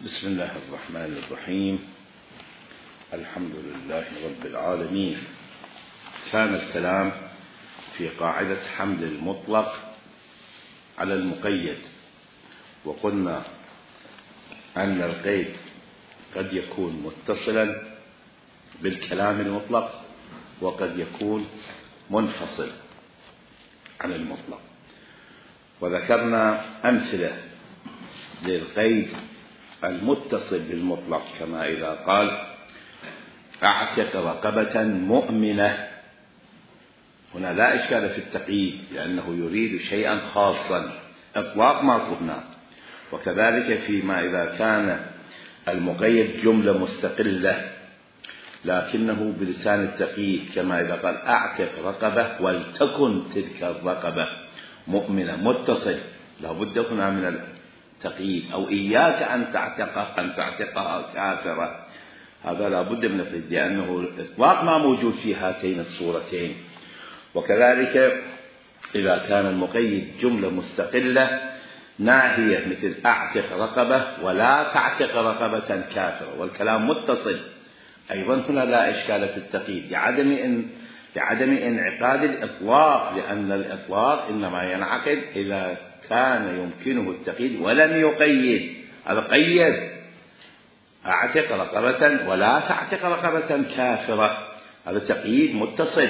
بسم الله الرحمن الرحيم. الحمد لله رب العالمين. كان الكلام في قاعدة حمل المطلق على المقيد، وقلنا أن القيد قد يكون متصلا بالكلام المطلق وقد يكون منفصل عن المطلق، وذكرنا أمثلة للقيد المتصل بالمطلق، كما إذا قال أعتق رقبة مؤمنة. هنا لا إشكال في التقييد لأنه يريد شيئا خاصا، إطلاق ما قلنا. وكذلك فيما إذا كان المقيد جملة مستقلة لكنه بلسان التقييد، كما إذا قال أعتق رقبة ولتكن تلك الرقبة مؤمنة، متصل، لا بد هنا من التقييد. أو إياك أن تعتقها كافرة، هذا لا بد من التقييد لأنه الإطلاق ما موجود في هاتين الصورتين. وكذلك إذا كان المقيد جملة مستقلة ناهية مثل أعتق رقبة ولا تعتق رقبة كافرة، والكلام متصل أيضا، هنا لا إشكال في التقييد لعدم انعقاد الإطلاق، لأن الإطلاق إنما ينعقد إذا كان يمكنه التقييد ولم يقيد. هذا قيد أعتق رقبة ولا تعتق رقبة كافرة، هذا تقييد متصل.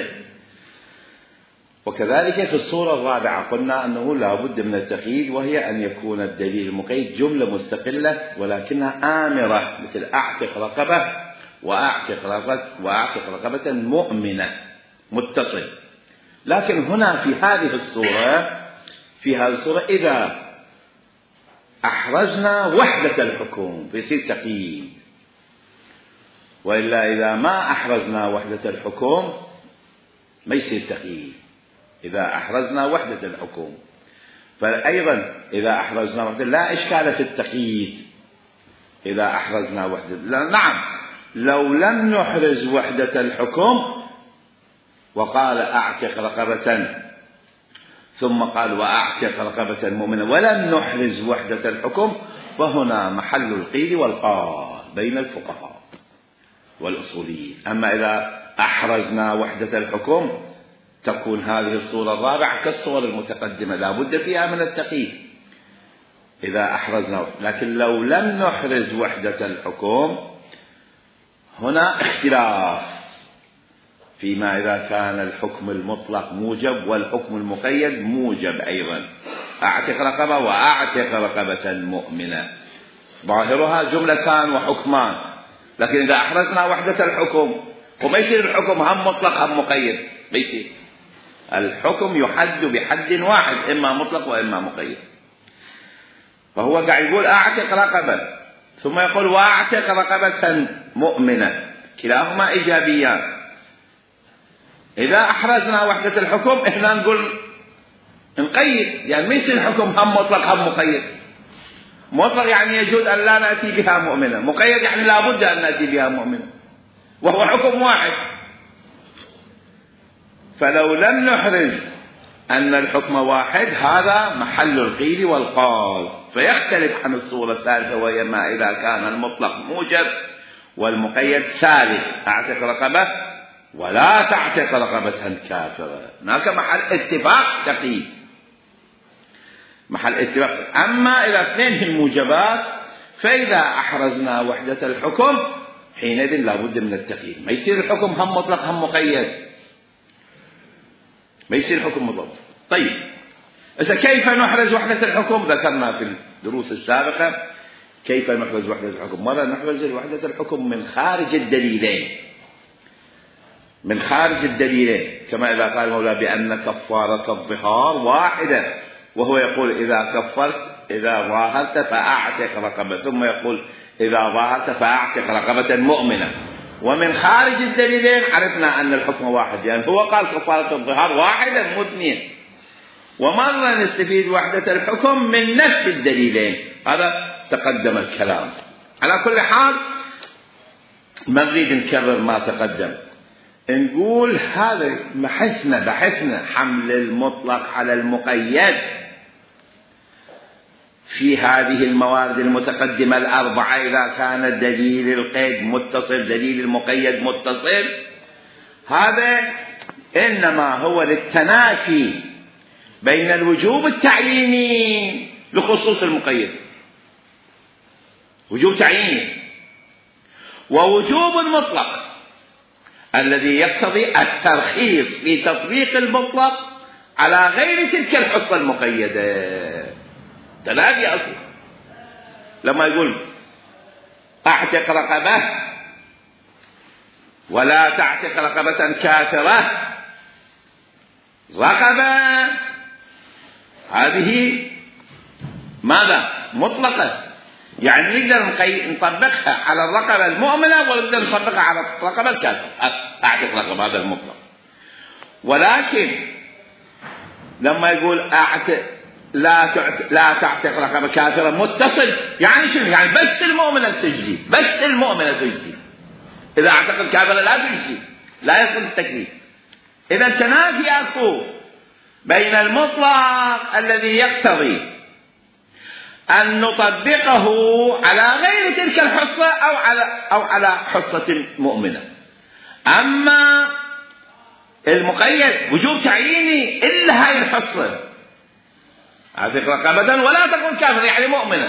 وكذلك في الصورة الرابعة قلنا أنه لا بد من التقييد، وهي أن يكون الدليل المقيد جملة مستقلة ولكنها آمرة، مثل أعتق رقبة وأعتق رقبة مؤمنة، متصل. لكن هنا في هذه الصورة إذا أحرزنا وحدة الحكم فيصير تقييد، وإلا إذا ما أحرزنا وحدة الحكم ما يصير تقييد. إذا أحرزنا وحدة الحكم، فأيضا إذا أحرزنا وحدة لا إشكال في التقييد. إذا أحرزنا وحدة، نعم، لو لم نحرز وحدة الحكم وقال أعتق رقبة ثم قال وأعتق رقبة مؤمنة ولم نحرز وحدة الحكم، فهنا محل القيل والقال بين الفقهاء والأصوليين. أما إذا أحرزنا وحدة الحكم تكون هذه الصورة الرابعة كالصور المتقدمة، لا بد فيها من التقييد إذا أحرزنا. لكن لو لم نحرز وحدة الحكم هنا اختلاف فيما إذا كان الحكم المطلق موجب والحكم المقيد موجب أيضا. أعتق رقبة وأعتق رقبة مؤمنة ظاهرها جملتان وحكمان، لكن إذا أحرزنا وحدة الحكم وما يصير الحكم هم مطلق هم مقيد، بيصير الحكم يحد بحد واحد، إما مطلق وإما مقيد. فهو قاعد يقول أعتق رقبة ثم يقول وأعتق رقبة مؤمنة، كلاهما إيجابيان. إذا أحرزنا وحدة الحكم إحنا نقول نقيد، يعني ما يصير الحكم هم مطلق هم مقيد. مطلق يعني يجوز أن لا نأتي بها مؤمنة، مقيد يعني لا بد أن نأتي بها مؤمنة، وهو حكم واحد. فلو لم نحرز أن الحكم واحد هذا محل القيل والقال، فيختلف عن الصورة الثالثة، وهي ما إذا كان المطلق موجب والمقيد سالب، أعتق رقبة ولا تعتق رقبة كافرة، هناك محل اتفاق تقييد، محل اتفاق. أما إذا اثنين موجبات فإذا أحرزنا وحدة الحكم حينئذ لا بد من التقييد، ما يصير الحكم هم مطلق هم مقيد، ما يصير الحكم مطلق. طيب إذا كيف نحرز وحدة الحكم؟ ذكرنا في الدروس السابقة كيف نحرز وحدة الحكم. مرة نحرز وحدة الحكم من خارج الدليلين، من خارج الدليلين، كما إذا قال المولى بأن كفارة الظهار واحدة، وهو يقول إذا كفرت إذا ظاهرت فأعتق رقبة، ثم يقول إذا ظاهرت فأعتق رقبة مؤمنة. ومن خارج الدليلين عرفنا أن الحكم واحد، يعني هو قال كفارة الظهار واحدة مو اثنين. ومرة نستفيد وحدة الحكم من نفس الدليلين، هذا تقدم الكلام. على كل حال ما نريد نكرر ما تقدم، نقول هذا بحثنا حمل المطلق على المقيد في هذه الموارد المتقدمة الأربعة إذا كان دليل القيد متصل دليل المقيد متصل، هذا إنما هو للتنافي بين الوجوب التعييني لخصوص المقيد، وجوب تعييني، ووجوب المطلق الذي يقتضي الترخيص في تطبيق المطلق على غير تلك الحصة المقيدة. تنافي أصلا. لما يقول أعتق رقبة ولا تعتق رقبة كافرة، رقبة هذه ماذا؟ مطلقة، يعني نقدر نطبقها على الرقبة المؤمنة ونقدر نطبقها على الرقبة الكافرة. أعتق رقبة هذا المطلق. ولكن لما يقول لا تعتق رقبة كافرة متصل، يعني شنو؟ يعني بس المؤمنة تجزي، بس المؤمنة تجزي. إذا اعتقد كافرة لا تجزي، لا يصل التكليف. إذا تنافي أكو بين المطلق الذي يقتضي أن نطبقه على غير تلك الحصة أو على حصة مؤمنة. أما المقيد وجوب تعييني إلا هاي الحصة، أعتق رقبة ولا تكون كافر يعني مؤمنة،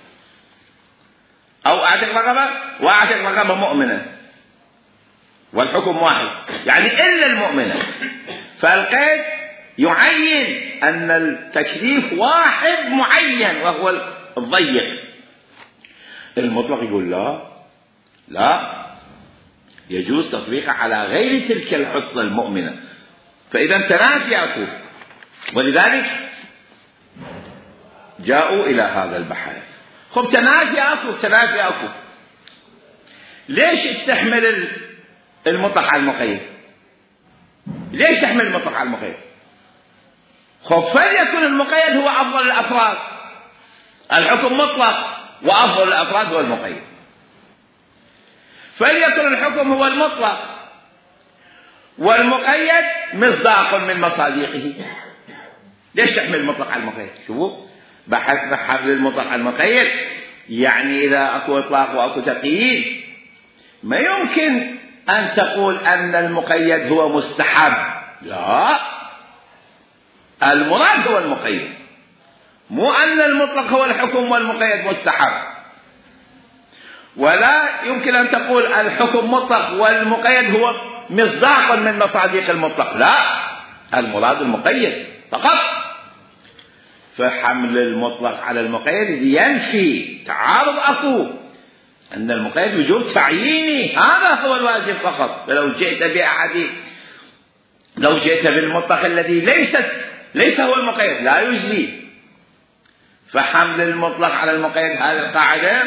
أو أعتق رقبة وأعتق رقبة مؤمنة، والحكم واحد يعني إلا المؤمنة. فالقيد يعين أن التكليف واحد معين وهو الضيق. المطلق يقول لا يجوز تطبيقه على غير تلك الحصة المؤمنة. فإذا تنافي أكو، ولذلك جاءوا إلى هذا البحث. خب تنافي أكو، ليش تحمل المطلق على المقيد؟ ليش تحمل المطلق على المقيد؟ خب فليكن المقيد هو أفضل الأفراد، الحكم مطلق وأفضل الأفراد هو المقيد، فليكن الحكم هو المطلق والمقيد مصداق من مصادقه. ليش تحمل المطلق على المقيد؟ شوفوا بحثنا حمل المطلق على المقيد، يعني إذا أكو إطلاق وأكو تقييد ما يمكن أن تقول أن المقيد هو مستحب، لا، المراد هو المقيد، مو أن المطلق هو الحكم والمقيد مستحب. ولا يمكن أن تقول الحكم مطلق والمقيد هو مصداق من مصادق المطلق، لا، المراد المقيد فقط. فحمل المطلق على المقيد ينفي تعارض أكو أن المقيد وجوب تعييني، هذا هو الواجب فقط. فلو جئت لو جئت بالمطلق الذي ليس هو المقيد لا يجزي. فحمل المطلق على المقيد هذه القاعدة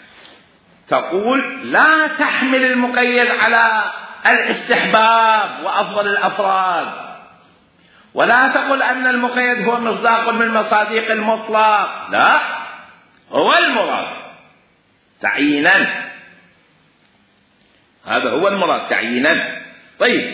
تقول لا تحمل المقيد على الاستحباب وأفضل الأفراد، ولا تقل أن المقيد هو مصداق من مصادق المطلق، لا، هو المراد تعيينا، هذا هو المراد تعيينا. طيب،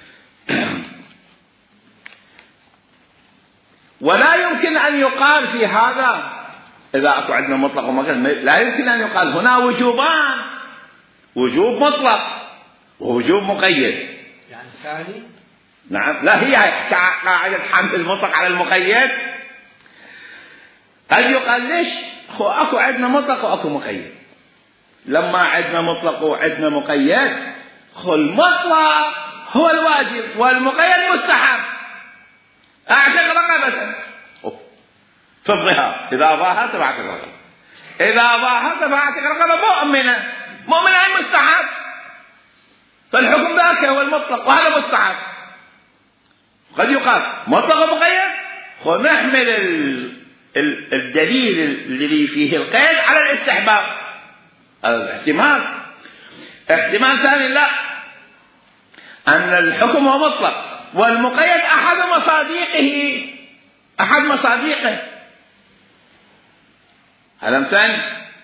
ولا يمكن أن يقال في هذا إذا أكو عندنا مطلق ومقيد، لا يمكن أن يقال هنا وجوبان، وجوب مطلق ووجوب مقيد. يعني ثاني؟ نعم، لا، هي قاعدة حمل المطلق على المقيد. قد يقال ليش أكو عندنا مطلق وأكو مقيد؟ لما عندنا مطلق وعندنا مقيد، المطلق هو الواجب والمقيد مستحب. أعتق رقبة في الظهار، إذا ظاهرت فأعتق رقبة، إذا ظاهرت فأعتق رقبة مؤمنة مستحب. فالحكم ذاك هو المطلق وهذا مستحب. قد يقال مطلق ومقيد، نحمل الدليل الذي فيه القيد على الاستحباب. احتمال ثاني، لا، أن الحكم هو مطلق والمقيد أحد مصادقه. هذا مثال،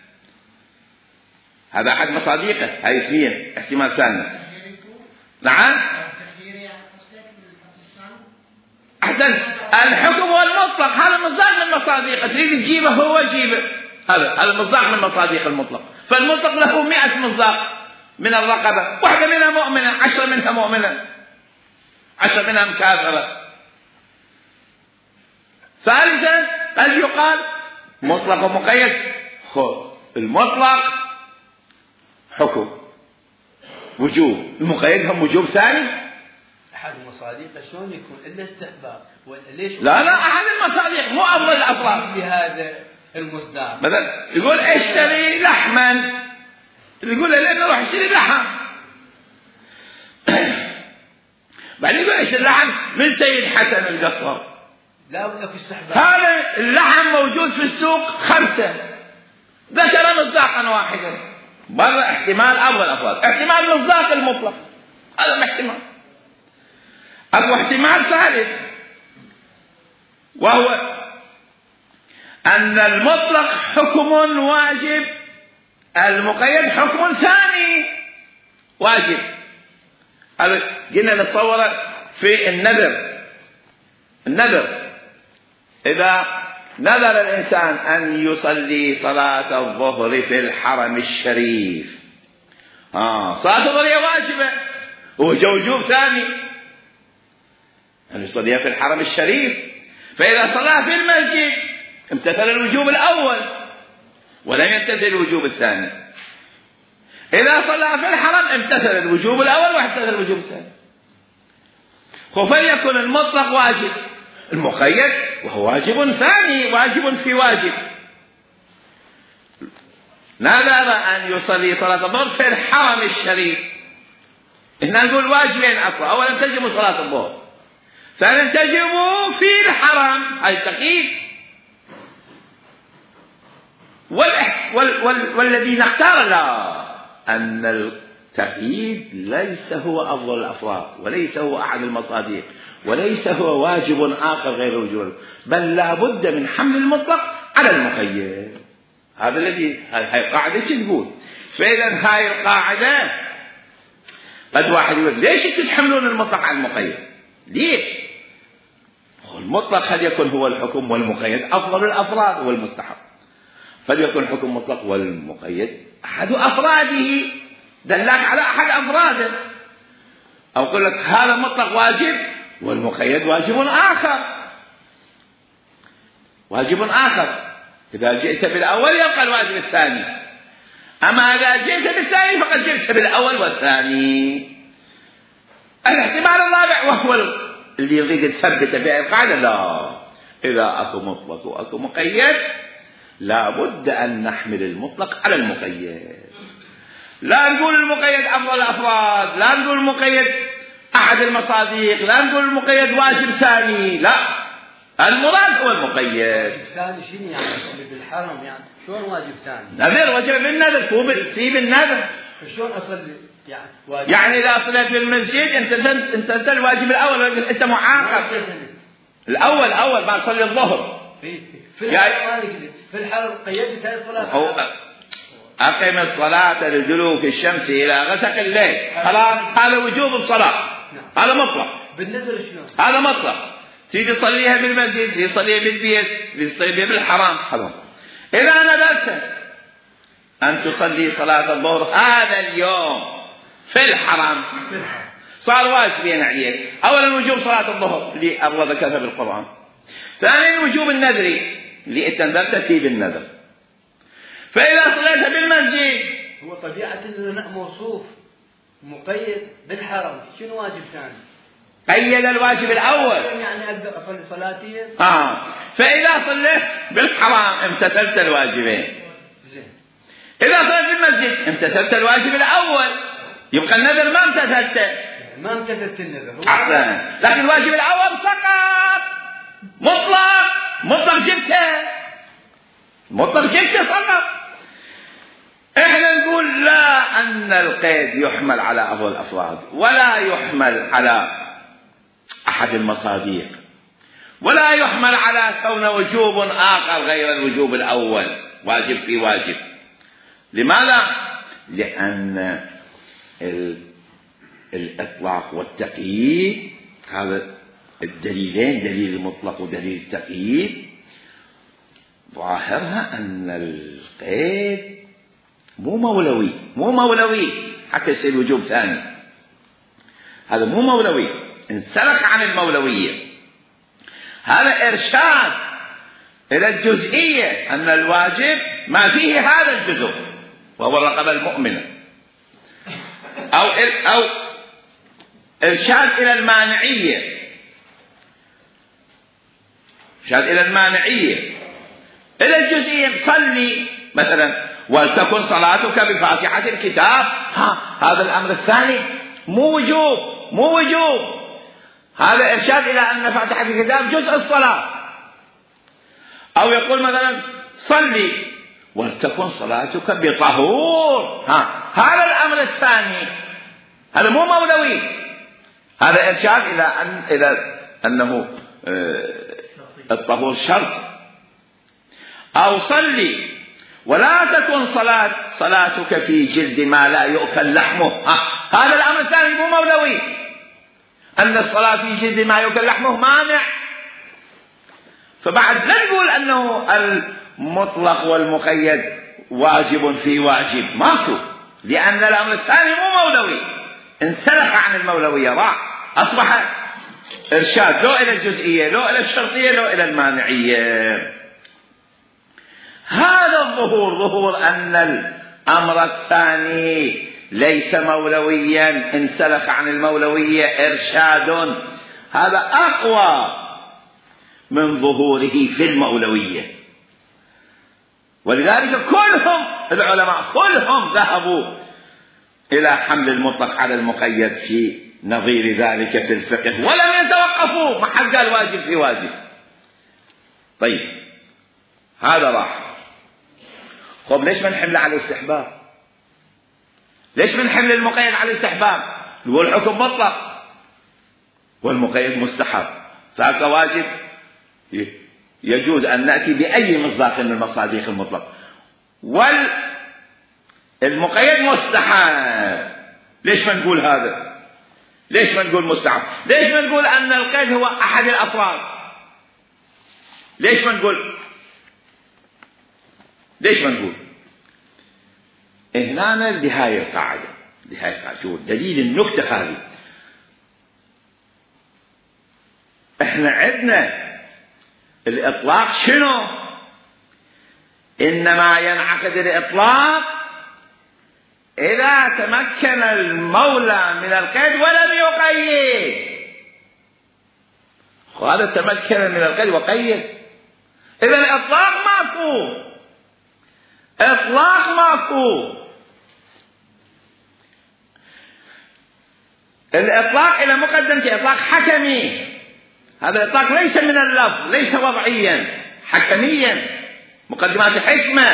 هذا أحد مصادقه، هاي اثنين، احتمال ثاني. نعم، أحسن. الحكم والمطلق هذا مصداق من المصادق، تريد تجيبه هو جيبه، هذا مصداق من مصادق المطلق. فالمطلق له 100 مصداق من الرقبة، واحدة منها مؤمنة، 10 منها مؤمنة، 10 منها مكافرة. ثالثا قد يقال مطلق ومقيد. المطلق حكم وجوب، المقيد هم وجوب ثاني. أحد المصادق شلون يكون إلا استحباب؟ ليش؟ لا أحد المصادق مو أفضل الأفراد بهذا المصداق. مثلا يقول اشتري لحما، يقول له لأنه روح اشتري لحم. بعدين يقول اشتري لحم من سيد حسن القصر. لا ولا في استحباب. هذا اللحم موجود في السوق 5، ذكر مصداقا واحدا. برا احتمال أفضل الأفراد، احتمال مصداق المطلق، هذا احتمال. أو احتمال ثالث وهو أن المطلق حكم واجب، المقيد حكم ثاني واجب. قلنا نتصور في النذر إذا نذر الإنسان أن يصلي صلاة الظهر في الحرم الشريف، صلاة الظهر واجبة ووجوب ثاني أن يصلي في الحرم الشريف. فإذا صلى في المسجد امتثل الوجوب الأول ولم يمتثل الوجوب الثاني. إذا صلى في الحرم امتثل الوجوب الأول وامتثل الوجوب الثاني. فليكن المطلق واجب، المقيد وهو واجب ثاني، واجب في واجب. نذر أن يصلي صلاة الظهر في الحرم الشريف، هنا نقول واجبين أصلا، أولا تجب صلاة الظهر، ثانيا تجب في الحرم، أي تقييد. والذي نختار لا، أن التقييد ليس هو أفضل الأفراد، وليس هو أحد المصادق، وليس هو واجب آخر غير الوجوب، بل لا بد من حمل المطلق على المقيد. هذا الذي هاي قاعدة تقول. فإذا هاي القاعدة قد واحد يقول ليش تحملون المطلق على المقيد؟ ليش؟ المطلق قد يكون هو الحكم والمقيد أفضل الأفراد والمستحب، قد يكون الحكم مطلق والمقيد أحد أفراده، دلك على أحد أفراده، أو قل لك هذا مطلق واجب والمقيد واجب آخر. إذا جئت بالأول يبقى الواجب الثاني، أما إذا جئت بالثاني فقد جئت بالأول والثاني. الاحتمال الرابع وهو اللي يريد يثبت به القاعدة، لا، إذا أكو مطلق وأكو مقيد لا بد أن نحمل المطلق على المقيد. لا نقول المقيد أفضل الأفراد، لا نقول المقيد أحد المصادق، لا نقول المقيد واجب ثاني، لا، المراد هو المقيد. الثاني شنو يعني بالحرم؟ يعني شلون واجب ثاني؟ نذر وجب بالنذر، في بالنذر. شلون أصلي يعني واجب؟ يعني إذا صليت في المسجد أنت الواجب الأول، أنت معاقب. الأول بعد صلي الظهر. في الحرم قيدت هذه الصلاة. أقم الصلاة لدلوك الشمس إلى غسق الليل، خلاص هذا وجوب الصلاة، هذا مطلق. بالنذر شلون؟ هذا مطلق، تيجي تصليها بالمسجد، تصليها بالبيت، تصليها بالحرام، خلاص. إذا نذرت أن تصلي صلاة الظهر هذا اليوم في الحرم صار واجبين عليك. أولا وجوب صلاة الظهر اللي الله ذكرها بالقرآن، ثانيا وجوب النذر اللي أنت نذرت فيه بالنذر. فإذا صليت بالمسجد هو طبيعة موصوف مقيد بالحرم، شنو واجب ثاني؟ قيد الواجب الأول، يعني أقدر أصلي صلاتي. فإذا صليت بالحرام امتثلت الواجبين. زين. إذا صليت بالمسجد امتثلت الواجب الأول، يبقى النذر ما امتثلته. ما امتثلت النذر. أحسن، لكن الواجب الأول فقط مطلق جبته فقط. احنا نقول لا، أن القيد يحمل على أفضل الأفراد، ولا يحمل على أحد المصادق، ولا يحمل على كون وجوب آخر غير الوجوب الأول، واجب في واجب. لماذا؟ لأن الإطلاق والتقييد هذا الدليلين، دليل المطلق ودليل التقييد، ظاهرها أن القيد مو مولوي حتى يصير وجوب ثاني، هذا مو مولوي، انسلخ عن المولوية. هذا إرشاد إلى الجزئية، أن الواجب ما فيه هذا الجزء وهو الرقبة المؤمنة، أو إرشاد إلى المانعية، إلى الجزئية. صلي مثلا ولتكن صلاتك بفاتحة الكتاب، هذا الأمر الثاني مو وجوب، هذا إرشاد إلى أن فاتحة الكتاب جزء الصلاة. أو يقول مثلا صلي ولتكن صلاتك بطهور، هذا الأمر الثاني، هذا مو مولوي، هذا إرشاد إلى أنه الطهور شرط. أو صلي ولا تكن صلاتك في جلد ما لا يؤكل لحمه، هذا الأمر الثاني مو مولوي، أن الصلاة في جلد ما يؤكل لحمه مانع. فبعد لا نقول أنه المطلق والمقيد واجب في واجب، ماكو، لأن الأمر الثاني مو مولوي، انسلخ عن المولوية، راح أصبح إرشاد لو إلى الجزئية، لو إلى الشرطية، لو إلى المانعية. هذا ظهور أن الأمر الثاني ليس مولويا، انسلخ عن المولوية، إرشاد، هذا أقوى من ظهوره في المولوية. ولذلك كلهم العلماء ذهبوا إلى حمل المطلق على المقيد في نظير ذلك في الفقه، ولم يتوقفوا، ما حد قال واجب في واجب. طيب هذا راح. طب ليش ما نحمل على الاستحباب؟ ليش ما نحمل المقيد على الاستحباب؟ نقول الحكم مطلق والمقيد مستحب، فهذا واجب يجوز أن نأتي بأي مصداق من المصادق المطلق، والمقيد مستحب. ليش ما نقول هذا؟ ليش ما نقول مستحب؟ ليش ما نقول أن القيد هو أحد الأفراد؟ ليش ما نقول؟ هنا لهاي القاعدة، شو دليل النكتة هذه؟ احنا عندنا الإطلاق شنو؟ إنما ينعقد الإطلاق إذا تمكن المولى من القيد ولم يقيد. هذا تمكن من القيد وقيد، إذا الإطلاق ماكو. الإطلاق إلى مقدمة إطلاق حكمي، هذا الإطلاق ليس من اللفظ، ليس وضعيا، حكميا، مقدمات حكمة،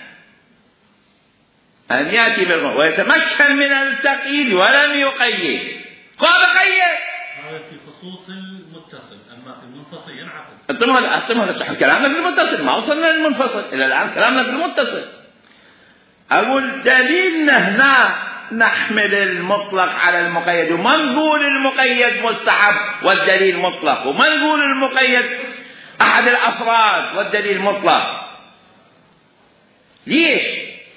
أن يأتي بالمعنى ويتمكن من التقييد ولم يقيد. قال قيد هذا في خصوص المتصل، أما في المنفصل ينعقد. كلامنا في المتصل، ما وصلنا للمنفصل إلى الآن، كلامنا في المتصل. أقول دليلنا هنا نحمل المطلق على المقيد، وما نقول المقيد مستحب والدليل مطلق، وما نقول المقيد أحد الأفراد والدليل مطلق. ليش؟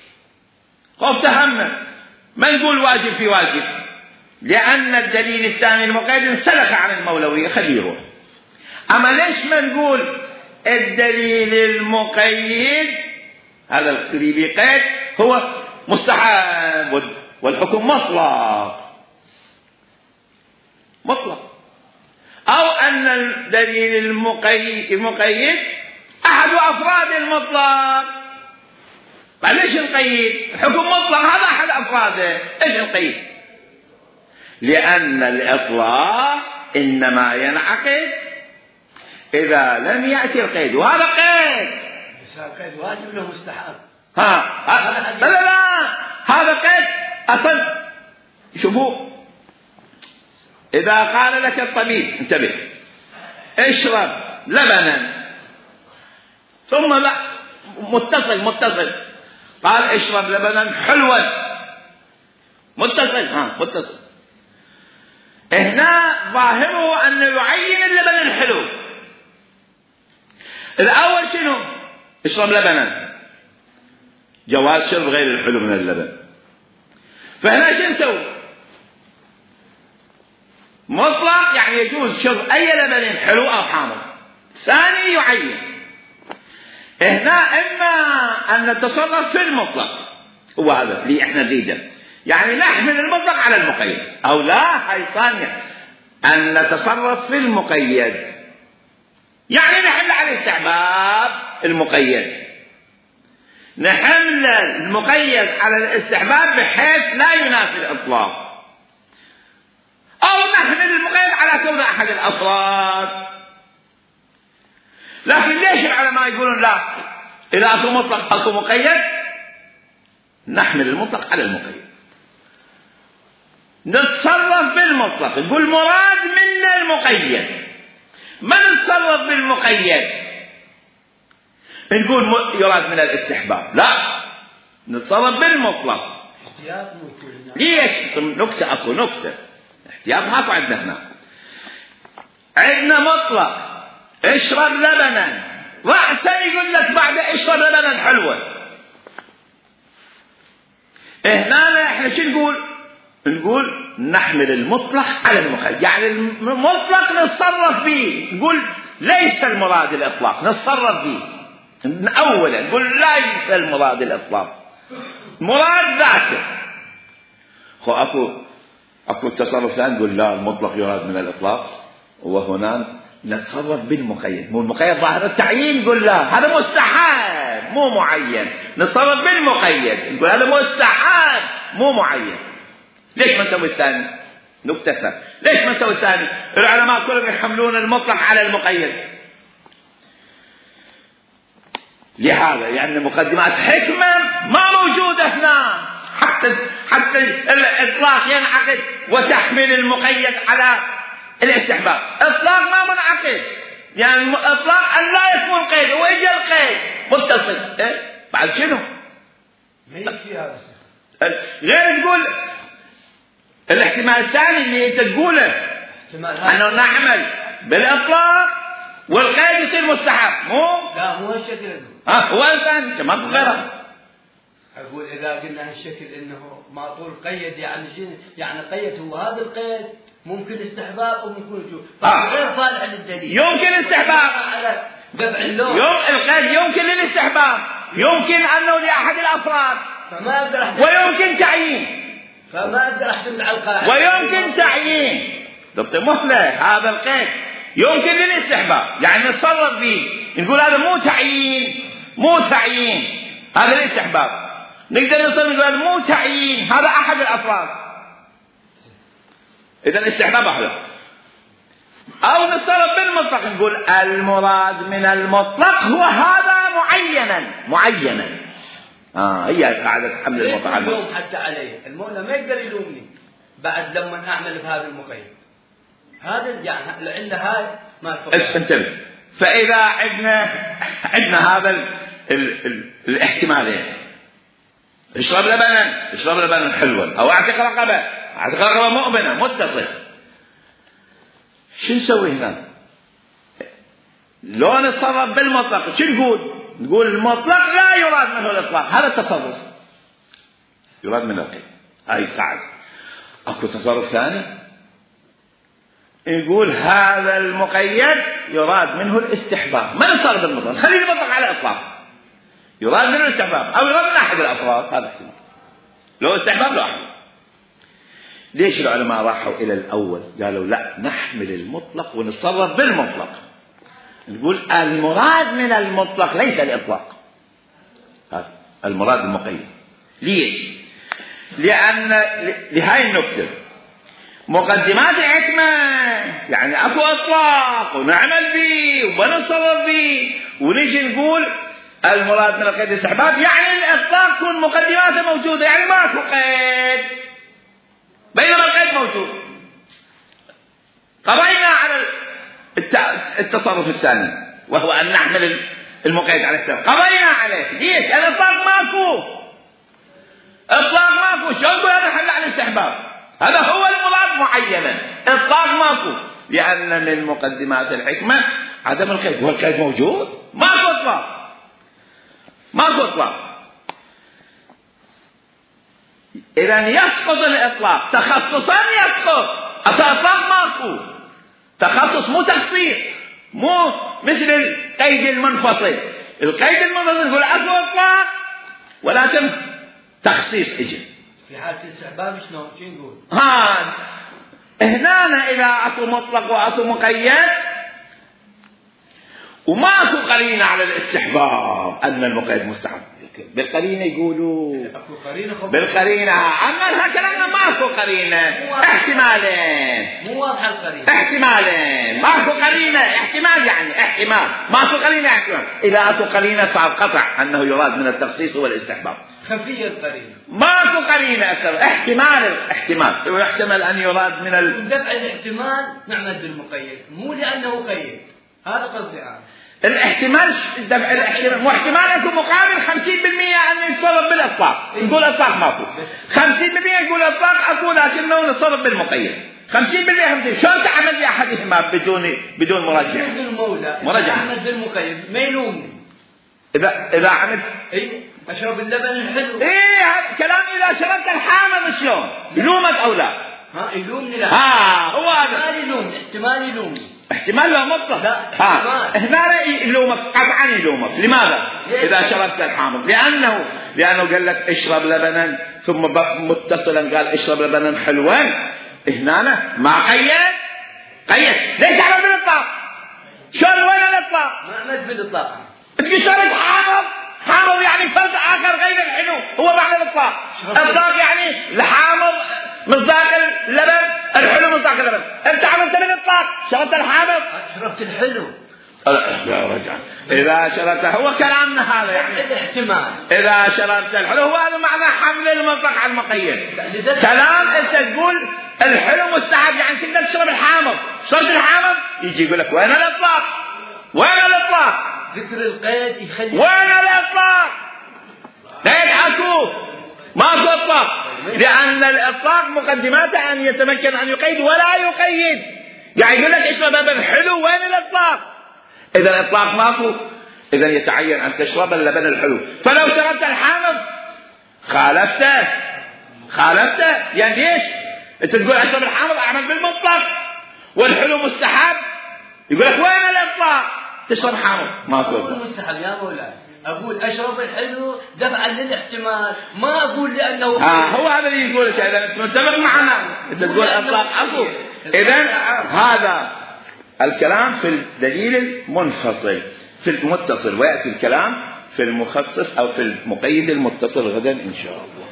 تهمنا ما نقول واجب في واجب، لأن الدليل الثاني المقيد انسلخ عن المولوية، خليه يروح. أما ليش ما نقول الدليل المقيد هذا القريبي قيد هو مستحب والحكم مطلق، أو أن الدليل المقيد أحد أفراد المطلق. ليش نقيد؟ الحكم مطلق، هذا أحد أفراده، إيش نقيد؟ لأن الإطلاق إنما ينعقد إذا لم يأتي القيد، وهذا قيد. قيد واجب له مستحب. لا هذا قيد أصل. شوفوا، إذا قال لك الطبيب انتبه اشرب لبنا، ثم لا متصل قال اشرب لبنا حلوا، متصل هنا ظاهره أنه يعين اللبن الحلو. الأول شنو؟ اشرب لبنا، جواز شرب غير الحلو من اللبن. فهنا شو نسوي؟ مطلق يعني يجوز شرب أي لبن حلو أو حامض. ثاني يعين. هنا إما أن نتصرف في المطلق، هو هذا اللي إحنا نريده، يعني نحمل المطلق على المقيد، أو لا، هاي ثانية، أن نتصرف في المقيد، يعني نحمل على الاستحباب المقيد، نحمل المقيد على الاستحباب بحيث لا ينافي الإطلاق، أو نحمل المقيد على كون أحد الأفراد. لكن ليش العلماء يقولون لا، إذا أكو مطلق أكو مقيد نحمل المطلق على المقيد، نتصرف بالمطلق، نقول مراد منا المقيد، ما نتصرف بالمقيد نقول يراد من الاستحباب، لا، نتصرف بالمطلق. احتياط ممكن. ليش؟ نكتة، أكو نكتة احتياط ماكو عندنا هنا. عندنا مطلق اشرب لبنا، رأسا يقول لك بعد اشرب لبنا حلوة. هنا احنا شو نقول نحمل المطلق على المقيد، يعني المطلق نتصرف به، نقول ليس المراد الإطلاق، نتصرف به أولا، نقول ليس المراد الإطلاق، مراد ذاته. أكو تصرف ثاني نقول لا، المطلق يراد من الإطلاق، وهنا نتصرف بالمقيد، مو المقيد ظاهر التعيين، نقول لا، هذا مستحب مو معين، نتصرف بالمقيد، نقول هذا مستحب مو معين. ليش ما نسوي الثاني؟ نكتة ثانية، ليش ما نسوي الثاني؟ العلماء كلهم يحملون المطلق على المقيد، لهذا يعني مقدمات حكمة ما موجودة هنا، حتى الإطلاق ينعقد وتحمل المقيد على الاستحباب. إطلاق ما منعقد، يعني إطلاق أن لا يكون قيد، ويجي القيد متصل. بعد شنو؟ ما يكفي هذا. غير تقول الاحتمال الثاني اللي انت تقوله، انه نعمل بالاطلاق والقيد يصير مستحب، مو؟ لا، مو هالشكل. هو الثاني ما غيره. اقول اذا قلنا هالشكل انه معطول قيد، يعني شنو؟ يعني قيد هو هذا القيد ممكن استحباب وممكن وجوب، غير صالح للدليل. يمكن استحباب على دفع اللون، القيد يمكن للاستحباب، يمكن انه لاحد الافراد، فما اقدر ويمكن تعيين، فما اقدر احتمل على القاعده، ويمكن تعيين ضبط مهله. هذا القيد يمكن للاستحباب، يعني نتصرف به، نقول هذا مو تعيين، هذا الاستحباب، نقدر نصرف نقول هذا مو تعيين، هذا احد الافراد، اذا الاستحباب احد. او نتصرف بالمطلق، نقول المراد من المطلق هو هذا معينا. هي قاعدة حمل المطلق على المطلق. حتى عليه المولى ما يقدر يلومني بعد لما اعمل بهذا المقيد، هذا يعني العله هاي ما انتبه. فاذا عندنا هذا الاحتمالين، اشرب لبنا حلوا، او اعتق رقبه مؤمنه متصل، شو نسوي هنا؟ لو نتصرف بالمطلق شو نقول المطلق لا يراد منه الإطلاق، هذا التصرف يراد منه القيد، هاي قاعدة. أكو تصرف ثاني نقول هذا المقيد يراد منه الاستحباب، ما نتصرف بالمطلق، خلي المطلق على الإطلاق، يراد منه الاستحباب أو يراد من أحد الأفراد، هذا احتمال، لو استحباب لو أحد. ليش العلماء راحوا إلى الأول؟ قالوا لا، نحمل المطلق ونتصرف بالمطلق، نقول المراد من المطلق ليس الإطلاق، هذا المراد المقيد. ليه؟ لأن لهاي النكتة مقدمات الحكمة، يعني أكو إطلاق ونعمل به ونتصرف به، ونجي نقول المراد من القيد الاستحباب، يعني الإطلاق تكون مقدماته موجودة، يعني ماكو قيد بينما القيد موجود. قضينا على التصرف الثاني وهو أن نحمل المقيد على الاستحباب، قضينا عليه. ليش؟ الإطلاق ماكو، شو نقول هذا حل على الاستحباب؟ هذا هو المراد معينا، إطلاق ماكو، لأن من مقدمات الحكمة عدم القيد، والقيد موجود، ماكو إطلاق، ماكو إطلاق. إذا يسقط الإطلاق تخصصا، يسقط إطلاق ماكو، تخصص مو تخصيص، مو مثل القيد المنفصل. القيد المنفصل يقول أكو إطلاق ولكن تخصيص إجي. في حالة الاستحباب شنو نقول؟ هنا إذا أكو مطلق وأكو مقيد وماكو قرينة على الاستحباب أن المقيد مستحب، بالقرينة يقولوا بالقرينة، أما كلامنا ماكو قرينة، احتمالين، مو واضحة القرينة، احتمالين، ماكو قرينة، احتمال يعني احتمال، ماكو قرينة احتمال. إذا أكو قرينة صار قطع أنه يراد من التخصيص والاستحباب. خفية القرينة، ماكو قرينة أكثر، احتمال ويحتمل أن يراد من دفع الاحتمال نعمد بالمقيد، مو لأنه قيد، هذا قصدي أنا. الاحتمال دفع الاحتمال، واحتمال يكون مقابل 50% أن يتصرف بالإطلاق، يقول إطلاق ماكو، 50% يقول إطلاق أكو لكنه نتصرف بالمقيد، 50% شلون تعمل لأحدهما بدون مراجعة؟ مراجعة عمد بالمقيد ما يلومني. إذا عملت أشرب اللبن الحلو. كلام إذا شربت الحامض شلون؟ يلومك أو لا؟ يلومني لا. هو هذا. احتمال يلومني. احتمال لا مطلق. هنا يلومك قطعا يلومك. لماذا؟ إذا شربت الحامض لأنه قال لك اشرب لبنا ثم متصلا قال اشرب لبنا حلوا. هنا ما قيد ليش عمل بالإطلاق؟ شلون وين الإطلاق؟ ما عمل بالإطلاق. تقول شربت حامض يعني فرد آخر غير الحلو، هو معنى الإطلاق. إطلاق يعني الحامض مصداق اللبن، الحلو مصداق اللبن. أنت عملت بالإطلاق، شربت الحامض، شربت الحلو. يا رجال إذا شربت، هو كلامنا هذا يعني الاحتمال. إذا شربت الحلو هو هذا معنى حمل المطلق على المقيد. كلام أنت تقول الحلو مستحب يعني تقدر تشرب الحامض، شربت الحامض يجي يقول لك وين الإطلاق؟ وين الإطلاق؟ ذكر القيد يخلي وين الإطلاق؟ قيد أكو ماكو إطلاق، لأن الإطلاق مقدماته أن يتمكن أن يقيد ولا يقيد. يعني يقول لك اشرب لبن حلو، وين الإطلاق؟ إذا الإطلاق ماكو، إذا يتعين أن تشرب اللبن الحلو. فلو شربت الحامض خالفته يعني ليش؟ أنت تقول أشرب الحامض أعمل بالمطلق والحلو مستحب، يقول لك وين الإطلاق؟ تشرب حامض ماكو مستحب يا مولاي. أقول أشرب الحلو دفعا للاحتمال، ما أقول لأنه هو هذا اللي يقول شيء. إذا أنت متفق معنا، أنت تقول إطلاق أكو. إذا هذا الكلام في الدليل المنفصل، في المتصل، ويأتي الكلام في المخصص أو في المقيد المتصل غدا إن شاء الله.